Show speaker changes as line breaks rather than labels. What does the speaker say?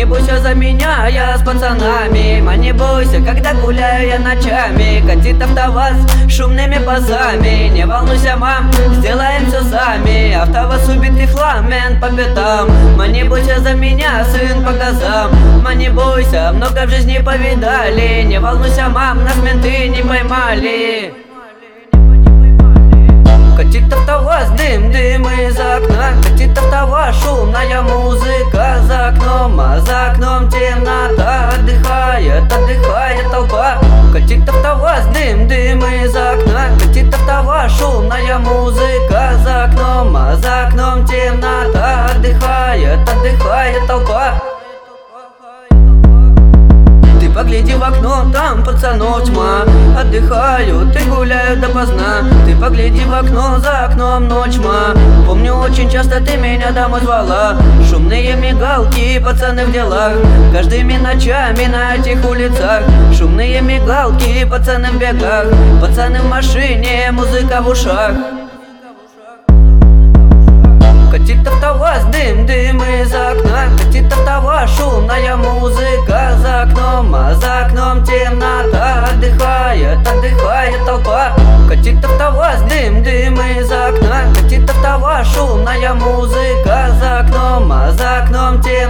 не бойся за меня, я с пацанами. Не бойся, когда гуляю я ночами. Катит АвтоВАЗ шумными базами. Не волнуйся, мам, сделаем все сами. АвтоВАЗ убитый фламен по пятам. Не бойся за меня, сын, по газам. Не бойся, много в жизни повидали. Не волнуйся, мам, нас менты не поймали. Катит АвтоВАЗ, дым, дым из окна. Катит АвтоВАЗ, шумная музыка за окном, а за окном темнота. Отдыхает, отдыхает толпа. Катит АвтоВАЗ, дым, дым из окна. Катит АвтоВАЗ, шумная музыка за окном, а за окном темнота. Отдыхает, отдыхает толпа. Погляди в окно, там пацанов тьма. Отдыхают и гуляют допоздна. Ты погляди в окно, за окном ночь тьма. Помню, очень часто ты меня домой звала. Шумные мигалки, пацаны в делах. Каждыми ночами на этих улицах. Шумные мигалки, пацаны в бегах. Пацаны в машине, музыка в ушах. Катит АвтоВАЗ, дым, дым из окна. Катит АвтоВАЗ, шумная музыка за окном, а за окном темнота. Отдыхает, отдыхает толпа. Катит АвтоВАЗ, дым, дым из окна. Катит АвтоВАЗ, шумная музыка за окном, а за окном темнота.